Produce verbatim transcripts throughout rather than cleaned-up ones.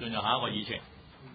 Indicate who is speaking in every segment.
Speaker 1: 進入下一個議程。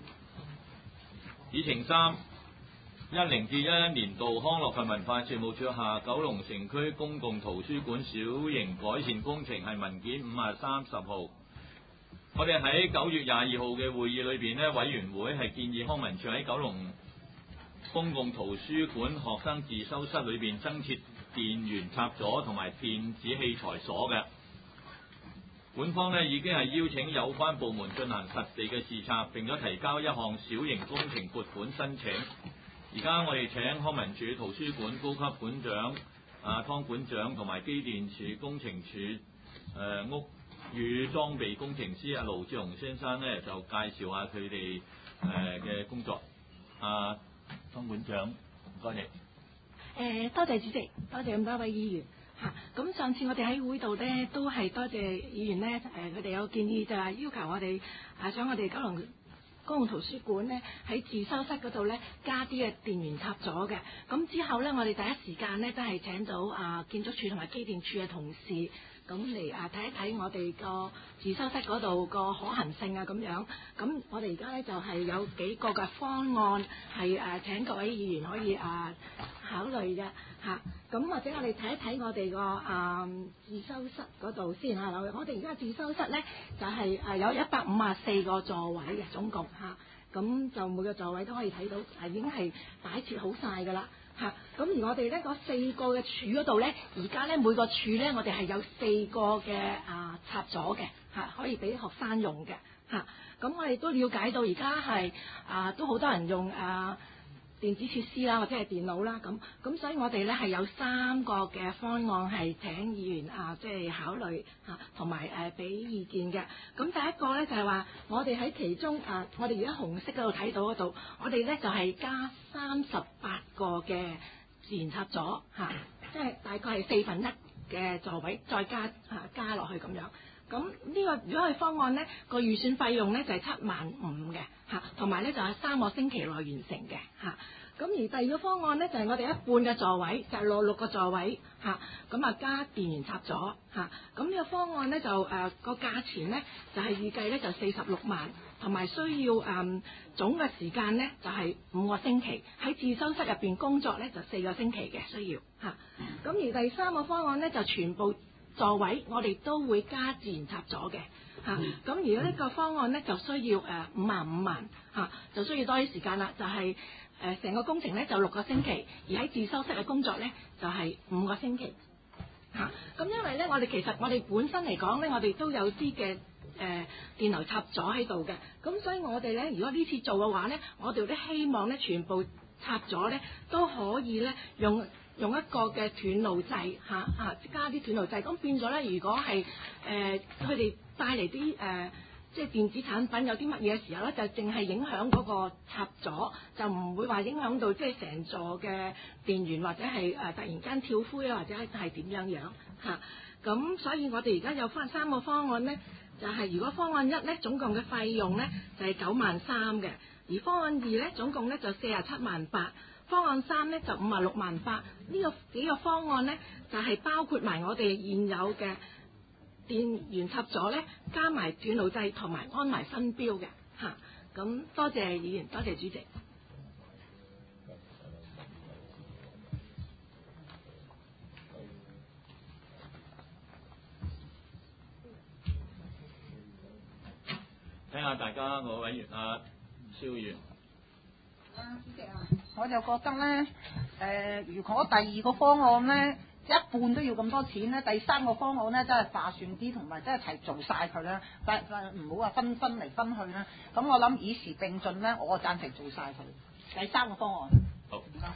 Speaker 1: 議程三，一零至一一年度康樂及文化事務署下九龍城區公共圖書館小型改善工程係文件五啊三十號。我哋喺九月廿二號嘅會議裏邊呢，委員會係建議康文署喺九龍公共圖書館學生自修室裏邊增設電源插座同埋電子器材鎖嘅。本方呢已經係邀請有關部門進行實地嘅視察，並咗提交一項小型工程撥款申請。而家我哋請康文署圖書館高級館長啊湯館長同埋機電署工程署誒、呃、屋宇裝備工程師阿盧志雄先生呢，就介紹下佢哋誒嘅工作。啊，湯館長，唔該你。
Speaker 2: 誒、呃，多謝主席，多謝咁多位議員嚇。咁、啊、上次我哋喺會度咧，都係多謝議員咧，誒佢哋有建議就係要求我哋啊，想我哋九龍公共圖書館咧喺自修室嗰度咧加啲嘅電源插座嘅。咁之後咧，我哋第一時間咧都係請到啊建築署同埋機電署嘅同事，咁嚟啊睇一睇我哋個自修室嗰度個可行性啊咁樣。咁我哋而家咧就係、是、有幾個嘅方案係誒、啊、請各位議員可以啊考慮嘅嚇。咁、啊、或者我哋睇一睇我哋個啊自修室嗰度先嚇。我哋而家自修室咧就係、是、誒有一百五十四個座位嘅總共嚇。咁、啊、就每個座位都可以睇到係已經係擺設好晒㗎啦。嚇、啊！咁而我哋咧嗰四個嘅柱嗰度咧，而家咧每個柱咧，我哋係有四個嘅啊插座嘅嚇、啊，可以俾學生用嘅嚇。咁、啊、我哋都了解到而家係啊，都好多人用啊電子設施啦，或者係電腦啦咁。咁所以我哋咧係有三個嘅方案係請議員啊，即、就、係、是、考慮嚇，同埋誒俾意見嘅。咁第一個咧就係、是、話，我哋喺其中啊，我哋而家紅色嗰度睇到嗰度，我哋咧就係、是、加三十八個嘅自然插座嚇、啊，即係大概係四分一嘅座位，再加嚇、啊、加落去咁樣。咁呢、這個如果係方案咧，個預算費用咧就係七萬五嘅嚇，同埋咧就係三個星期內完成嘅嚇。咁、啊、而第二個方案咧就係、是、我哋一半嘅座位，就係、是、六六個座位嚇，咁啊加電源插座嚇。咁、啊、呢個方案咧就誒個、呃、價錢咧就係、是、預計咧就四十六萬，同埋需要誒、呃、總嘅時間咧就係、是、五個星期，喺自修室入邊工作咧就四個星期嘅需要嚇。咁、啊、而第三個方案咧就全部座位我哋都會加自然插座嘅嚇，咁、啊、而家呢個方案咧就需要誒五萬五萬嚇，就需要多啲時間啦，就係誒成個工程咧就六個星期，而喺自修室嘅工作咧就係、是、五個星期嚇。咁、啊、因為咧我哋其實我哋本身嚟講咧，我哋都有啲嘅誒電流插座喺度嘅，咁所以我哋咧如果呢次做嘅話咧，我哋都希望咧全部插座咧都可以咧用。用一個嘅斷路掣嚇啊，加啲斷路掣，咁變咗咧，如果係誒佢哋帶嚟啲誒即係電子產品有啲乜嘢嘅時候咧，就淨係影響嗰個插座，就唔會話影響到即係成座嘅電源或者係誒、呃、突然間跳灰啊，或者係點樣樣嚇。咁、啊、所以我哋而家有翻三個方案咧，就係、是、如果方案一咧總共嘅費用咧就係九萬三嘅，而方案二咧總共咧就四十七萬八。方案三咧就五啊六萬八，呢個幾個方案咧就係、是、包括埋我哋現有嘅電源插座咧，加埋斷路掣同埋安埋新標嘅嚇。咁、啊、多謝議員，多謝主席。
Speaker 1: 聽下大家個委員啊，蕭議員。
Speaker 3: 主席啊，我就覺得咧，誒、呃，如果第二個方案咧一半都要咁多錢咧，第三個方案咧真係划算啲，同埋真係一齊做晒佢啦，分分唔好話分分嚟分去啦。咁我諗以時並進咧，我贊成做晒佢。第三個方案。
Speaker 1: 好，唔該。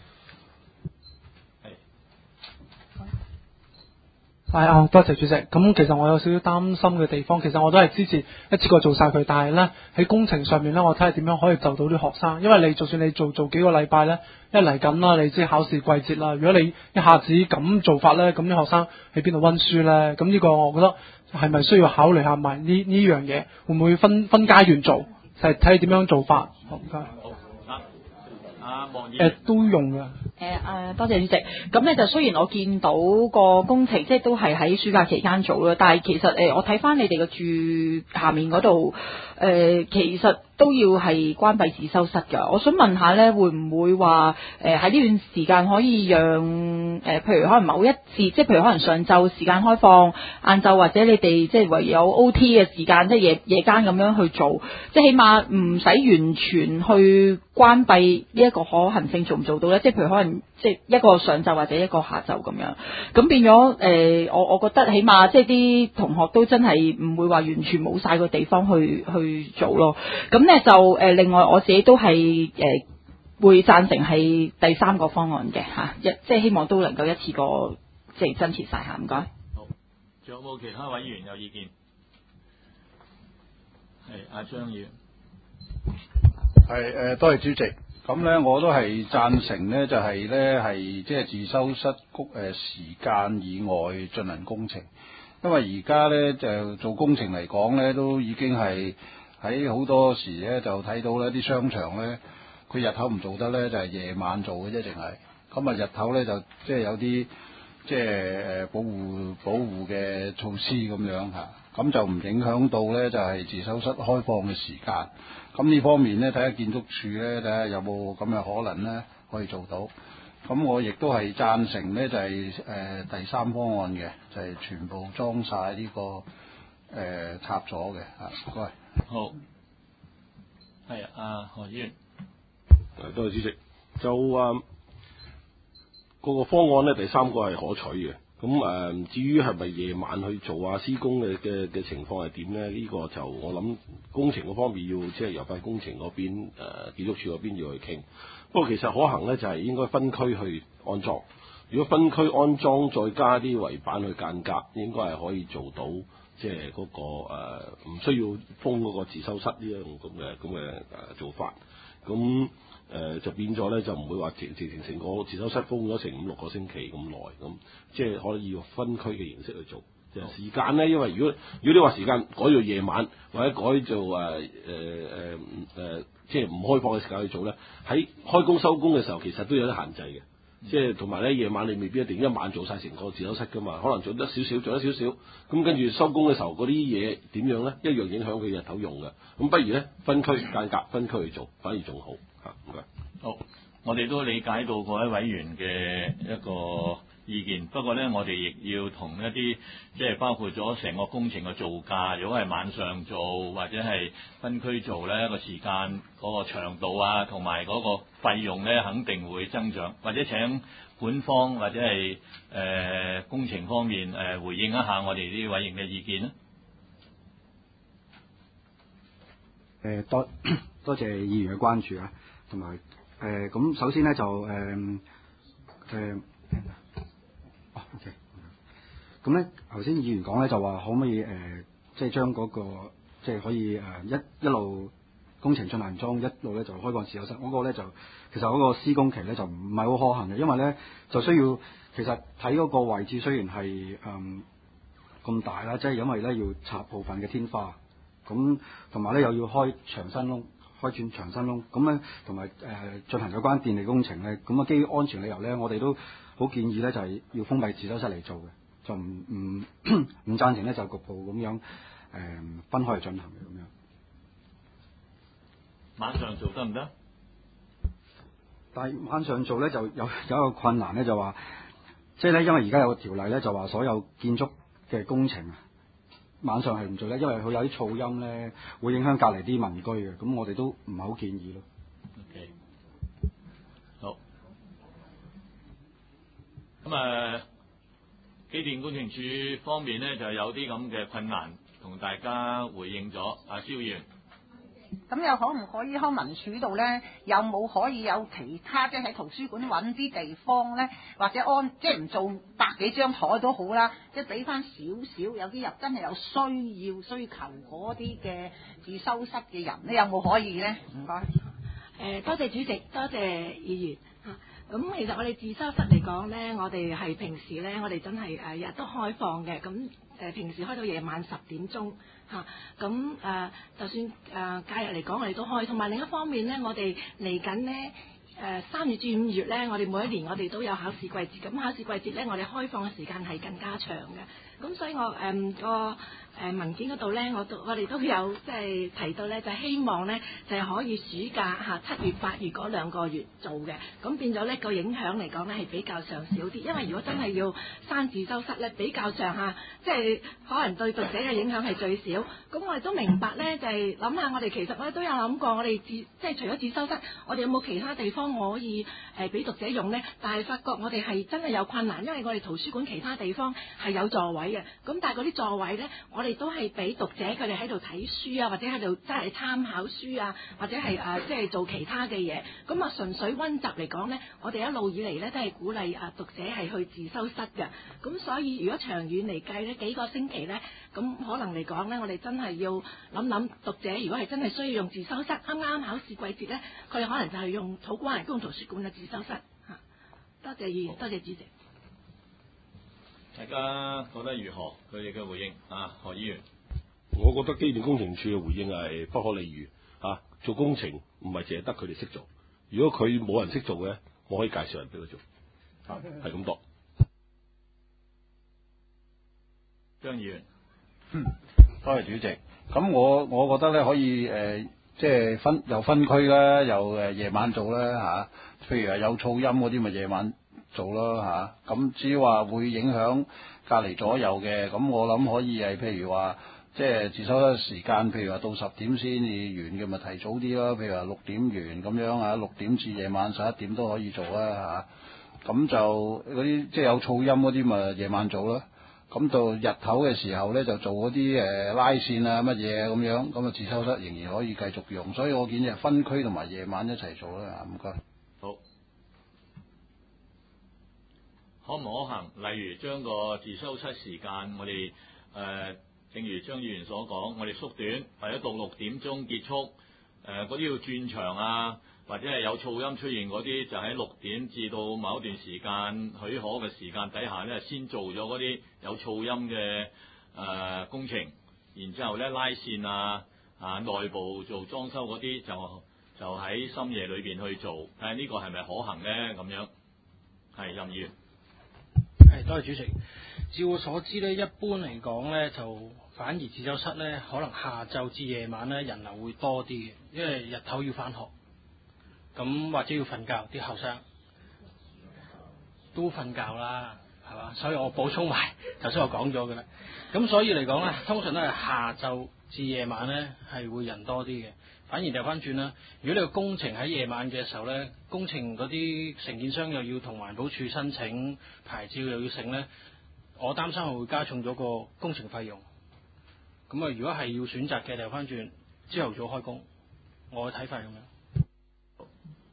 Speaker 4: 係啊，多謝主席。咁其實我有少少擔心嘅地方，其實我都係支持一次過做晒佢，但係咧喺工程上面咧，我睇下點樣可以就到啲學生，因為你就算你做做幾個禮拜咧，一嚟緊啦，你知考試季節啦，如果你一下子咁做法咧，咁啲學生喺邊度溫書咧？咁呢個我覺得係咪需要考慮下埋呢呢樣嘢，會唔會分分階段做，就係睇點樣做法？好唔該。
Speaker 1: 好，啊， 阿莫議
Speaker 4: 誒、
Speaker 1: 員
Speaker 4: 都用嘅。
Speaker 5: 誒誒，多謝主席。咁咧就雖然我見到個工程即係都係喺暑假期間做啦，但係其實誒我睇翻你哋嘅住下面嗰度誒，其實都要係關閉自修室㗎。我想問下咧，會唔會話誒喺呢段時間可以讓誒、呃，譬如可能某一節，即係譬如可能上晝時間開放，晏晝或者你哋即係唯有 O T 嘅時間，即係夜夜間咁樣去做，即係起碼唔使完全去關閉呢一個可行性做唔做到咧？即係譬如可能即係一個上晝或者一個下晝咁樣，咁變咗誒、呃，我我覺得起碼即係啲同學都真係唔會話完全冇晒個地方去去做咯。咁咧就誒、呃，另外我自己都係誒、呃、會贊成係第三個方案嘅嚇，一、啊、即係希望都能夠一次過即係增設晒嚇，唔該。
Speaker 1: 好，仲有冇其他委員有意見？係阿張議員。
Speaker 6: 係誒，多謝主席。咁咧，我都係贊成咧，就係咧係即係自修室工誒時間以外進行工程，因為而家咧就做工程嚟講咧，都已經係喺好多時咧就睇到咧啲商場咧，佢日頭唔做得咧，就係夜晚做嘅啫，淨係咁啊日頭咧就即係有啲即係誒保護保護嘅措施咁樣嚇，咁就唔影響到咧就係自修室開放嘅時間。咁呢方面咧，睇下建築署咧，睇下有冇咁嘅可能咧，可以做到。咁我亦都係贊成咧，就係、是、誒、呃、第三方案嘅，就係、是、全部裝晒呢、這個誒、呃、插座嘅嚇。唔該。
Speaker 1: 好。係啊，何議員。
Speaker 7: 誒，多謝主席。就啊，個個方案咧，第三個係可取嘅。咁誒、呃，至於係咪夜晚去做啊施工嘅嘅嘅情況係點咧？呢、這個就我諗工程嗰方面要即係由份工程嗰邊誒、呃、建築署嗰邊要去傾。不過其實可行咧就係、是、應該分區去安裝。如果分區安裝再加啲圍板去間隔，應該係可以做到即係嗰個誒唔、呃、需要封嗰個自修室呢樣咁嘅咁嘅誒做法。咁誒、呃、就變咗咧，就唔會話直直情成個自修室封咗成五六個星期咁耐，咁即係可以用分區嘅形式去做。就係、時間咧，因為如果如果你話時間改做夜晚或者改做誒誒誒誒，即係唔開放嘅時間去做咧，喺開工收工嘅時候其實都有啲限制嘅。嗯、即係同埋咧，夜晚你未必一定一晚做晒成個自修室噶嘛，可能做得少少，做得少少，咁跟住收工嘅時候嗰啲嘢點樣咧？一樣影響佢日頭用嘅。咁不如咧分區間隔分區去做，反而仲好。唔該。
Speaker 1: 好，我哋都理解到各位委員嘅一個意見，不過咧，我哋亦要同一啲即係包括咗成個工程嘅造價，如果係晚上做或者係分區做咧，個時間嗰個長度啊，同埋嗰個費用咧，肯定會增長，或者請管方或者係誒、呃、工程方面誒、呃、回應一下我哋啲委員嘅意見啦。
Speaker 8: 誒多多謝議員嘅關注啊！同埋誒咁，首先咧就誒誒，哦 OK，咁咧頭先議員講咧就話可唔可以誒、呃，即係將嗰個即係可以誒、呃、一一路工程進行中，一路咧就開放自修室。嗰個咧就其實嗰個施工期咧就唔係好可行嘅，因為咧就需要其實睇嗰個位置雖然係誒咁大啦，即係因為咧要插部分嘅天花，咁同埋咧又要開牆身窿。開轉牆身窿，咁咧同埋誒進行有關電力工程咧，咁啊基於安全理由咧，我哋都好建議咧就係、是、要封閉自修室嚟做嘅，就唔唔唔贊成咧就局部咁樣誒、呃、分開嚟進行嘅咁樣。
Speaker 1: 晚上做得唔得？
Speaker 8: 但係晚上做咧就有有一個困難咧，就話即係咧，因為而家有個條例咧，就話所有建築嘅工程啊。晚上係唔做咧，因為佢有啲噪音咧，會影響隔離啲民居嘅，咁我哋都唔係好建議咯。
Speaker 1: OK，好。咁誒、呃，機電工程署方面咧就有啲咁嘅困難，同大家回應咗。阿蕭議員。
Speaker 3: 咁又可唔可以康文署度咧？有冇可以有其他即係喺圖書館揾啲地方咧，或者安即係唔做百幾張台都好啦，即係俾翻少少，有啲人真係有需要需求嗰啲嘅自修室嘅人咧，有冇可以咧？唔該。
Speaker 2: 誒，多謝主席，多謝議員嚇。咁其實我哋自修室嚟講咧，我哋係平時咧，我哋真係誒日日都開放嘅。咁誒平時開到夜晚十點鐘嚇。咁誒就算誒假日嚟講，我哋都開。同埋另一方面咧，我哋嚟緊咧誒三月至五月咧，我哋每一年我哋都有考試季節，咁考試季節咧，我哋開放嘅時間係更加長嘅。咁所以我誒、嗯、個誒文件嗰度咧，我都我哋都有即係提到咧，就係、希望咧就係、係、可以暑假嚇七月八月嗰兩個月做嘅，咁變咗咧個影響嚟講咧係比較上少啲，因為如果真係要刪自修室咧，比較上嚇即係可能對讀者嘅影響係最少。咁我哋都明白咧，就係諗下我哋其實我哋都有諗過，我哋自即係除咗自修室，我哋有冇其他地方可以誒俾、呃、讀者用咧？但係發覺我哋係真係有困難，因為我哋圖書館其他地方係有座位嘅，咁但係嗰啲座位咧，我哋都係俾讀者佢哋喺度睇書啊，或者喺度即係參考書啊，或者係誒即係做其他嘅嘢。咁啊純粹溫習嚟講咧，我哋一路以嚟咧都係鼓勵啊讀者係去自修室嘅。咁所以如果長遠嚟計咧，幾個星期咧，咁可能嚟講咧，我哋真係要諗諗讀者如果係真係需要用自修室，啱啱考試季節咧，佢哋可能就係用土瓜灣公共圖書館嘅自修室嚇。多謝議員，多謝主席。
Speaker 1: 大家覺得如何？佢哋嘅回應啊，何議員。
Speaker 7: 我覺得機電工程署嘅回應係不可理喻啊！做工程唔係淨係得佢哋識做，如果佢冇人識做嘅，我可以介紹人俾佢做，啊，係咁多。
Speaker 1: 張議員，
Speaker 6: 嗯，多謝主席。咁我我覺得咧可以誒、呃，即係分又分區啦，又誒夜晚做啦嚇、啊。譬如係有噪音嗰啲，咪夜晚做咯嚇。咁、啊、至於話會影響隔離左右嘅，咁我諗可以係譬如話，即係自修室時間，譬如話到十點先至完嘅，咪提早啲咯。譬如話六點完咁樣啊，六點至夜晚十一點都可以做啊嚇。咁就嗰啲即係有噪音嗰啲，咪夜晚做咯。咁到日頭嘅時候咧，就做嗰啲誒拉線啊乜嘢咁樣，咁啊自修室仍然可以繼續用，所以我建議係分區同埋夜晚一齊做啦。唔該。
Speaker 1: 好，可唔可行？例如將個自修室時間，我哋誒、呃，正如張議員所講，我哋縮短，或者到六點鐘結束。誒嗰啲要轉場啊，或者係有噪音出現嗰啲，就喺六點至到某一段時間許可嘅時間底下咧，先做咗嗰啲有噪音嘅誒、呃、工程，然之後咧拉線啊啊內部做裝修嗰啲就就喺深夜裏邊去做，睇下呢個係咪可行咧？咁樣係任議員。
Speaker 9: 係，多謝主席。照我所知咧，一般嚟講咧，就反而自修室咧，可能下晝至夜晚咧人流會多啲嘅，因為日頭要返學，咁或者要瞓覺，啲後生都瞓覺啦，係嘛？所以我補充埋頭先我講咗嘅啦。咁所以嚟講咧，通常都係下晝至夜晚咧係會人多啲嘅。反而掉翻轉啦，如果你個工程喺夜晚嘅時候咧，工程嗰啲承建商又要同環保署申請牌照，又要剩咧，我擔心係會加重咗個工程費用。咁啊，如果係要選擇嘅，掉翻轉朝頭早開工，我嘅睇法係咁樣。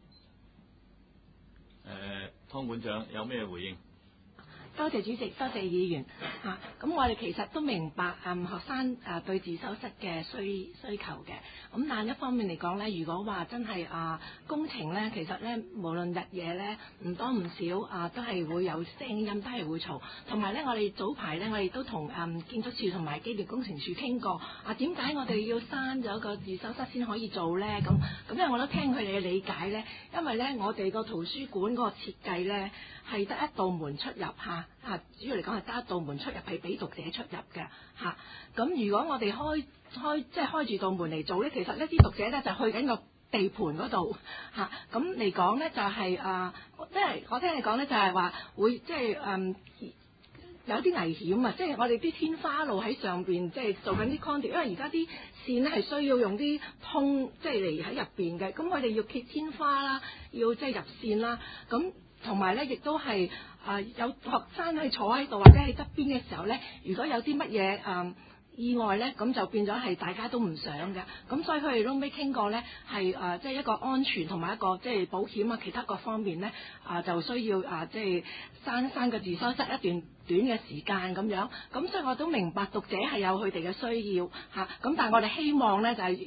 Speaker 1: 誒，湯館長有咩回應？
Speaker 2: 多謝主席，多謝議員嚇。咁、啊、我哋其實都明白誒、嗯、學生誒對自修室嘅需需求嘅。咁但係一方面嚟講咧，如果話真係啊工程咧，其實咧無論日夜咧唔多唔少啊，都係會有聲音，都係會嘈。同埋咧，我哋早排咧，我哋都同誒、嗯、建築署同埋機電工程署傾過啊，點解我哋要刪咗個自修室先可以做咧？咁咁因為我都聽佢哋嘅理解咧，因為咧我哋個圖書館嗰個設計咧係得一道門出入嚇。啊，主要嚟講係得一道門出入，係俾讀者出入嘅嚇。咁、啊、如果我哋開開即係開住道門嚟做咧，其實呢啲讀者咧就去緊個地盤嗰度嚇。咁嚟講咧就係、是、啊，即係我聽你講咧就係話會即係嗯有啲危險啊！即係我哋啲天花路喺上邊，即係做緊啲 conduit，因為而家啲線咧係需要用啲通即係嚟喺入邊嘅。咁我哋要揭天花啦，要即係入線啦，咁。同埋咧，亦都係啊、呃、有學生去坐喺度或者喺側邊嘅時候咧，如果有啲乜嘢誒意外咧，咁就變咗係大家都唔想嘅。咁所以佢哋都未傾過咧，係誒即係一個安全同埋一個即係保險啊，其他各方面咧啊、呃、就需要啊即係刪刪個自修室一段短嘅時間咁樣。咁所以我都明白讀者係有佢哋嘅需要嚇。咁、啊、但係我哋希望咧就係、是。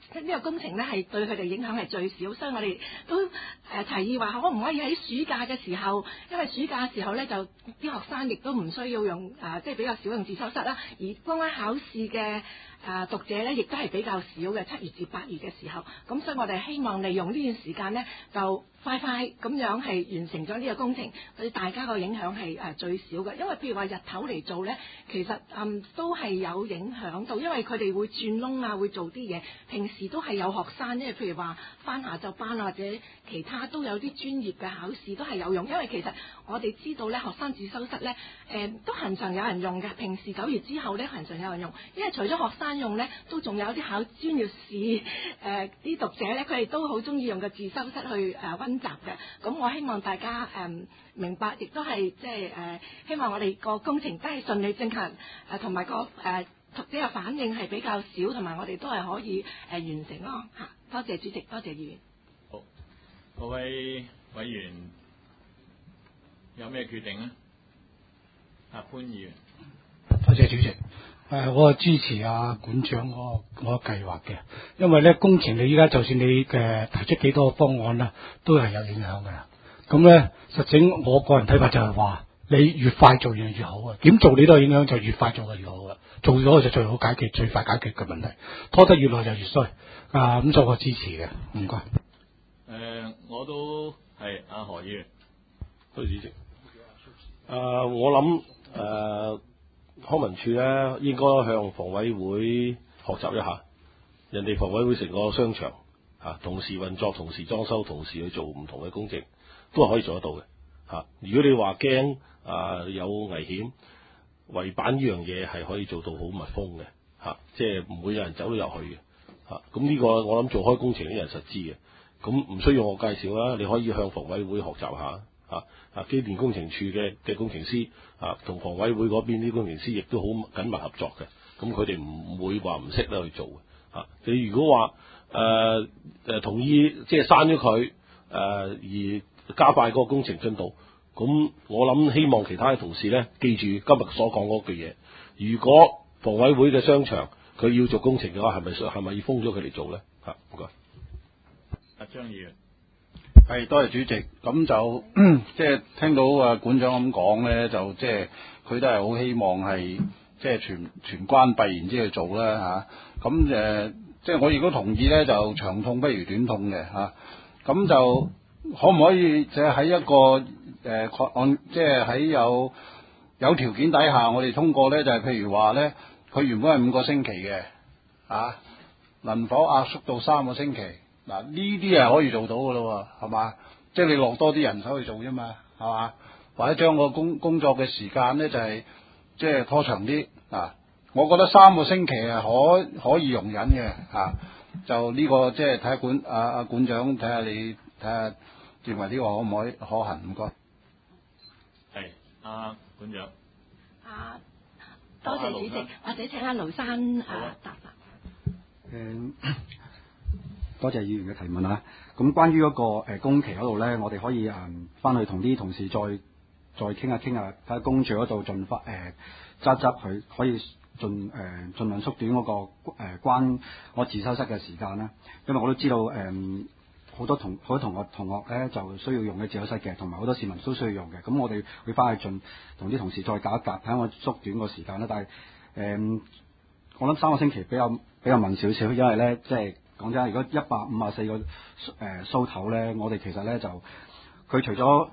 Speaker 2: 呢個工程咧係對佢哋影響係最少，所以我哋都誒、呃、提議話可唔可以喺暑假嘅時候，因為暑假嘅時候咧就啲學生亦都唔需要用誒、呃、即係比較少用自修室啦，而關關考試嘅。誒、啊、讀者咧，亦都係比較少嘅，七月至八月嘅時候，咁所以我哋希望利用呢段時間呢，就快快咁樣係完成咗呢個工程，對大家個影響係誒最少嘅。因為譬如話日頭嚟做呢，其實嗯都係有影響到，因為佢哋會轉窿啊，會做啲嘢。平時都係有學生，因為譬如話返下晝班或者其他都有啲專業嘅考試都係有用，因為其實我哋知道呢，學生自修室呢，誒、呃、都恆常有人用嘅。平時九月之後呢，恆常有人用，因為除咗學生用咧，都仲有啲考專業試誒啲讀者咧，佢哋都好中意用個自修室去誒溫習嘅。咁我希望大家誒、呃、明白，亦都係即係誒希望我哋個工程真係順利進行誒，同、呃、埋個誒讀者嘅反應係比較少，同埋我哋都係可以誒、呃、完成咯嚇。多謝主席，多謝議員。
Speaker 1: 好，各位委員有咩決定咧？阿潘議員。
Speaker 10: 多謝主席。誒，我係支持阿館長嗰個嗰個計劃嘅，因為咧工程你依家就算你嘅提出幾多個方案啦，都係有影響㗎啦。咁咧，實情我個人睇法就係話，你越快做越越好啊！點做你都有影響，就越快做嘅越好啊！做咗就最好解決，最快解決嘅問題。拖得越耐就越衰。啊，咁所以我支持嘅，唔該。誒、
Speaker 1: 呃，我都係阿何議員，
Speaker 7: 多謝主席。誒、呃，我諗誒。呃康文署咧應該向房委會學習一下，人哋房委會成個商場啊，同時運作、同時裝修、同時去做唔同嘅工程，都係可以做得到嘅嚇、啊。如果你話驚啊有危險，圍板呢樣嘢係可以做到好密封嘅嚇、啊，即係唔會有人走到入去嘅嚇。咁、啊、呢個我諗做開工程啲人實知嘅，咁唔需要我介紹啦，你可以向房委會學習下。啊！啊，機電工程處嘅嘅工程師啊，同房委會嗰邊啲工程師亦都好緊密合作嘅。咁佢哋唔會話唔識得去做嘅。啊，你如果話誒誒同意即係刪咗佢誒而加快嗰個工程進度，咁我諗希望其他嘅同事咧記住今日所講嗰句嘢。如果房委會嘅商場佢要做工程嘅話，係咪係咪要封咗佢嚟做咧？嚇，唔該。
Speaker 1: 阿張議員。
Speaker 6: 係，多謝主席。咁就即係聽到啊館長咁講咧，就即係佢都係好希望係即係全全關閉，然之後去做啦嚇。咁、啊、誒、呃，即係我亦都同意咧，就長痛不如短痛嘅嚇。咁、啊、就可唔可以即係喺一個誒按、呃、即係喺有有條件底下，我哋通過咧，就係、是、譬如話咧，佢原本係五個星期嘅啊，能否壓縮到三個星期？嗱，呢啲係可以做到噶咯，係嘛？即係你落多啲人手去做啫嘛，係嘛？或者將個工工作嘅時間咧就係即係拖長啲啊！我覺得三個星期係可可以容忍嘅啊！就呢、這個即係睇下管阿阿館長睇下你睇下認為呢個可唔可以可行？唔該。
Speaker 1: 係阿館長。
Speaker 2: 啊，多謝主席，或者請阿盧生啊答答。
Speaker 8: 誒。多謝議員嘅提問啊！咁關於嗰個誒工期嗰度咧，我哋可以誒翻去同啲同事再再傾下傾下，睇下工序嗰度盡快誒執執佢，可以盡誒盡量縮短嗰、那個誒、呃、關我自修室嘅時間啦。因為我都知道誒好、呃、多同好多同學同學咧就需要用嘅自修室嘅，同埋好多市民都需要用嘅。咁我哋會翻去盡同啲同事再夾一夾，睇下我縮短個時間啦。但係誒、呃，我諗三個星期比較比較慢少少，因為咧即係。講真，如果一百五十四個誒蘇頭咧，我哋其實咧就佢除咗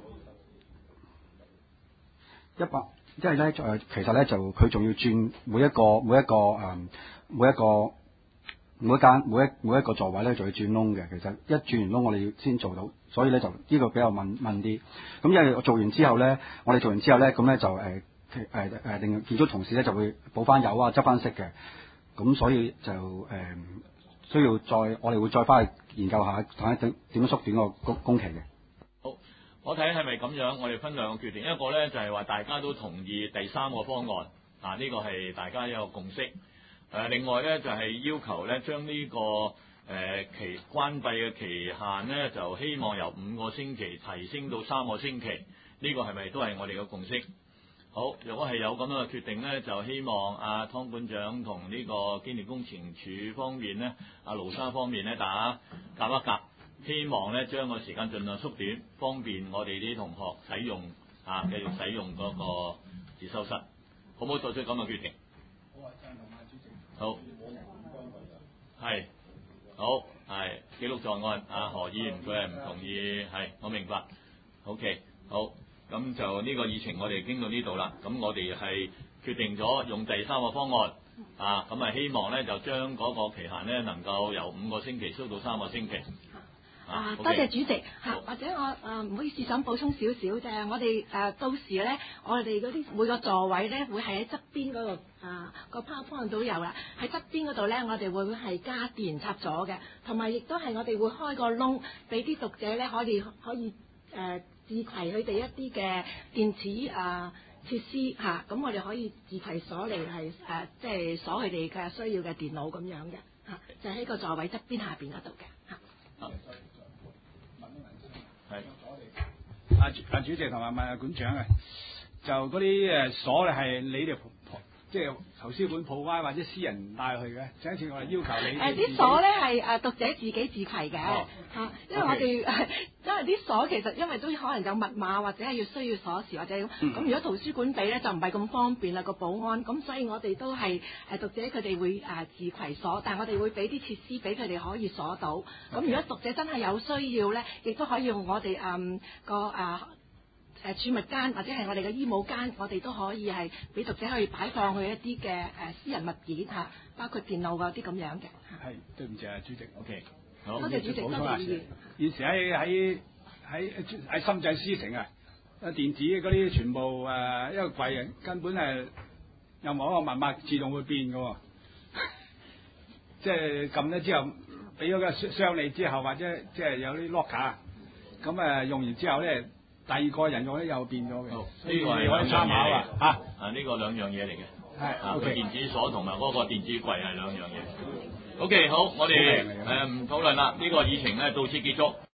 Speaker 8: 一百，因為咧誒，其實咧就佢仲要轉每一個每一個誒、呃、每一個每一間每一每一個座位咧，就要轉窿嘅。其實一轉完窿，我哋要先做到，所以咧就呢個比較慢慢啲。咁因為我做完之後咧，我哋做完之後咧，咁咧就誒誒誒，令建築同事咧就會補翻油啊，執翻色嘅。咁所以就誒。呃需要再，我哋會再翻去研究下，睇下點點樣縮短個工工期嘅。
Speaker 1: 好，我睇係咪咁樣？我哋分兩個決定，一個咧就係、是、話大家都同意第三個方案，啊呢、這個係大家一個共識。誒、呃，另外咧就係、是、要求咧將呢、這個誒、呃、期關閉嘅期限咧，就希望由五個星期提升到三個星期。呢、這個係咪都係我哋嘅共識？ 好，如果係有咁樣嘅決定咧，就希望阿湯館長同呢個機電工程署方面咧，阿盧生方面咧，大家夾一夾，希望咧將個時間盡量縮短，方便我哋啲同學使用啊，繼續使用嗰個自修室，好唔好作出咁嘅決定？
Speaker 6: 好啊，贊同啊，主席。
Speaker 1: 好，係，好，係記錄在案。阿何議員佢係唔同意，係我明白。OK，好。咁就呢個議程我哋經到呢度啦，咁我哋係決定咗用第三個方案，啊，咁啊希望咧就將嗰個期限咧能夠由五個星期縮到三個星期。
Speaker 2: 啊，多謝主席嚇，或者我誒唔好意思想補充少少啫，我哋誒到時咧，我哋嗰啲每個座位咧會係喺側邊嗰度啊個 PowerPoint 都有啦，喺側邊嗰度咧我哋會係加電插座嘅，同埋亦都係我哋會開個窿俾啲讀者咧可以可以誒。呃自攜佢哋一啲嘅電子啊設施嚇，咁、啊、我哋可以自攜鎖嚟係誒，即係鎖佢哋嘅需要嘅電腦咁樣嘅嚇、啊，就喺、是、個座位側邊下邊嗰度嘅嚇。
Speaker 6: 係。阿阿主席同埋問阿館長啊，就嗰啲誒鎖咧係你哋即係圖書館鋪開或者私人帶去嘅，上一次我哋要求你
Speaker 2: 誒啲鎖咧係誒讀者自己自攜嘅嚇、哦，因為我哋、okay. 因為啲鎖其實因為都可能有密碼或者係要需要鎖匙或者咁，咁、嗯、如果圖書館俾咧就唔係咁方便啦個保安，咁所以我哋都係誒讀者佢哋會誒自攜鎖，但係我哋會俾啲設施俾佢哋可以鎖到。咁、okay. 如果讀者真係有需要咧，亦都可以用我哋誒、嗯、個誒。啊誒儲物間或者係我哋嘅醫務間，我哋都可以係俾讀者可以擺放佢一啲嘅誒私人物件嚇，包括電腦嗰啲咁樣嘅。
Speaker 6: 係，對唔住啊，主席。OK，
Speaker 2: 好，多謝主席，多謝議員。
Speaker 6: 現時喺喺喺喺深圳獅城啊，電子嗰啲全部誒、呃、一個櫃根本係任何一個密碼自動會變嘅喎，即係撳咗之後，俾咗個箱你之後，或者即係有啲 locker，咁誒用完之後咧。第二個人用咧又變咗嘅，呢個係可以參考啊！嚇，
Speaker 1: 啊呢個兩樣嘢嚟嘅，
Speaker 6: 係啊，個
Speaker 1: 電子鎖同埋嗰個電子櫃係兩樣嘢。OK，好，我哋誒唔討論啦，呢個議程咧到此結束。